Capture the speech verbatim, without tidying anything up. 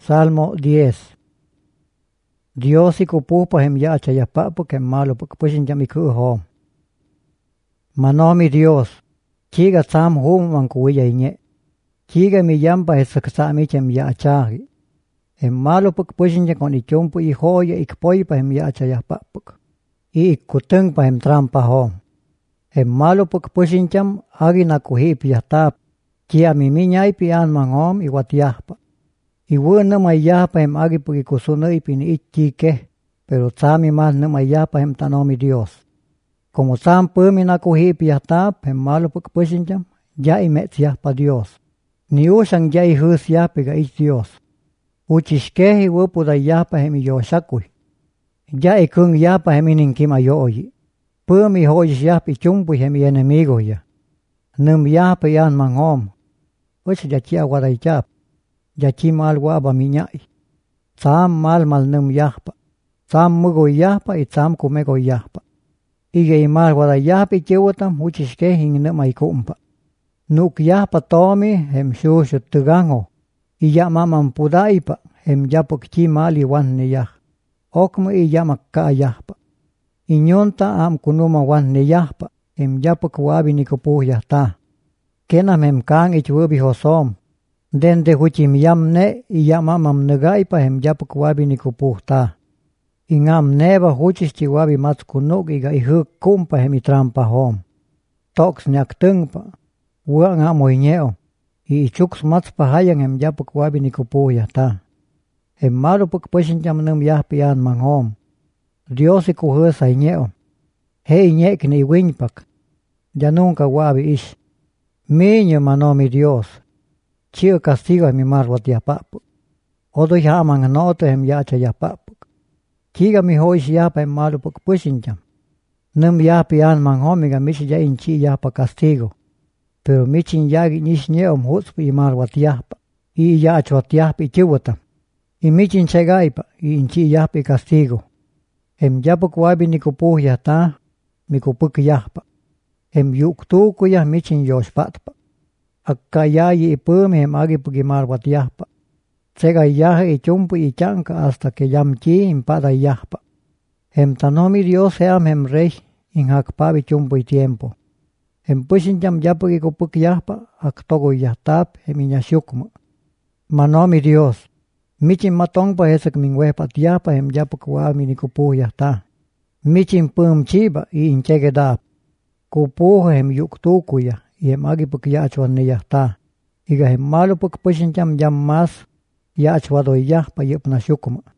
Salmo diez. Dios ikupuhpa hem yaachayapapuk hem malupuk pushin jam ikuhom. Manomi Dios, chiga tsam hum mankuya inye. Chiga mi yamba hesaksami chem yaachagi. Hem malupuk pushin jam kon ichumpu i hoya ikpoipa hem yaachayapapuk. I ikutungpa hem trampa hom. Hem malupuk pushin jam agi nakuhip yahtap. Kia miminyai pian mangom iwatiahpa. Iwu nama yahpa hem agi puki kusunu ipini ichike, pero tsami mas nama yahpa hem tanomi Dios. Como tsam pumi nakuhip yahtap hem malupuk pushinjam, ya imets yahpa Dios. Ni usang ya ihus yahpiga ich Dios. Uchishkehi wupuda yahpa hem iyoshakui. Ya ikung yahpa hem ininkima yooyi. Pumi hoyish yahpi chumpu hem enemigo ya. Num yahpa yan mangom. Uch ya chia wadaychap. Yachi mal waba minyai. Tsam mal mal num yahpa. Tsam mugo yahpa i tsam kumego yahpa. Ige i mal wada yahpa i chiwatam uchishke hing numa i kumpa. Nuk yahpa tomi hem shushu tugango. I yamamam pudaipa hem yapuk chi mal i wan ni yah. Okmu i yamak ka yahpa. I nyonta am kunuma wan ni yahpa hem yapuk wabi ni kupuh yahta. Kenam hem kang ich wubi hosom. Den de huchim yamne i yamamam negaipa hem yapuk wabi ni kupuhta. Ingam neba huchis chi wabi matskunuk iga i huk kumpa hem i trampa hom. Toks nyak tungpa. Ua nga moinyeo. I ichuks matspa hayang hem yapuk wabi ni kupuh yata. Hem marupuk pushinjam num yahpian mang hom. Dios i kuhusa inyeo. He inyek ni winypak. Janunka wabi ish. Miño manomi Dios. Chio castigo mi marwat yapapuk. Odo yamang noto hem yacha yapapuk. Kiga mi hoish yapa hem malupuk pushinjam. Num yapi an mang homiga michi ya inchi yapa castigo. Pero michin yagi nish nyeom hutspu i marwat yapa. I yachwat yapa i chiwatam. I michin chegaipa i inchi yapa castigo. Hem yapuk wabi ni kupuh yata mi kupuk yapa. Hem yuktuku ya michin yoshpatpa. Akkayayi i pumi hem agi puki marwat yahpa. Tsega yahe i chumpu i chanka hasta que yamchi impada yahpa. Hem tanomi Dios heam hem rey in hakpabi chumpu i tiempo. Hem pushin jam yapuki kupuk yahpa aktogo yahtap hem inyashukma. Manomi Dios. Michin matongpa hesak mingwepat yahpa hem yapuk wami ni kupuh yahta. Michin pum chiba i inchegedap. Kupuh hem yuktuku ya. I hem agi puk yachwan ni yahta. Iga hem malupuk pushinjam jam mas yachwado yahpa yupna shukuma.